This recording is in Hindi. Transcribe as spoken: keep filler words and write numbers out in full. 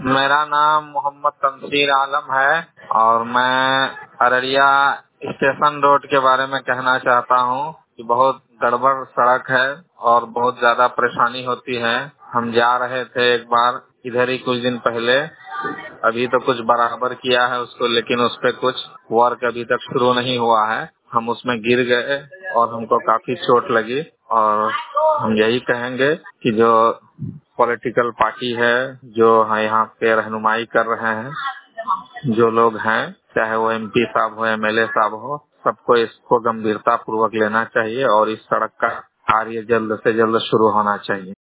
मेरा नाम मोहम्मद तमसीर आलम है और मैं अररिया स्टेशन रोड के बारे में कहना चाहता हूँ कि बहुत गड़बड़ सड़क है और बहुत ज्यादा परेशानी होती है। हम जा रहे थे एक बार इधर ही कुछ दिन पहले, अभी तो कुछ बराबर किया है उसको, लेकिन उस पे कुछ वर्क अभी तक शुरू नहीं हुआ है। हम उसमें गिर गए और हमको काफी चोट लगी। और हम यही कहेंगे कि जो पॉलिटिकल पार्टी है जो है यहाँ पे रहनुमाई कर रहे हैं, जो लोग हैं, चाहे वो एमपी साहब हो, एमएलए साहब हो, सबको इसको गंभीरता पूर्वक लेना चाहिए और इस सड़क का कार्य जल्द से जल्द शुरू होना चाहिए।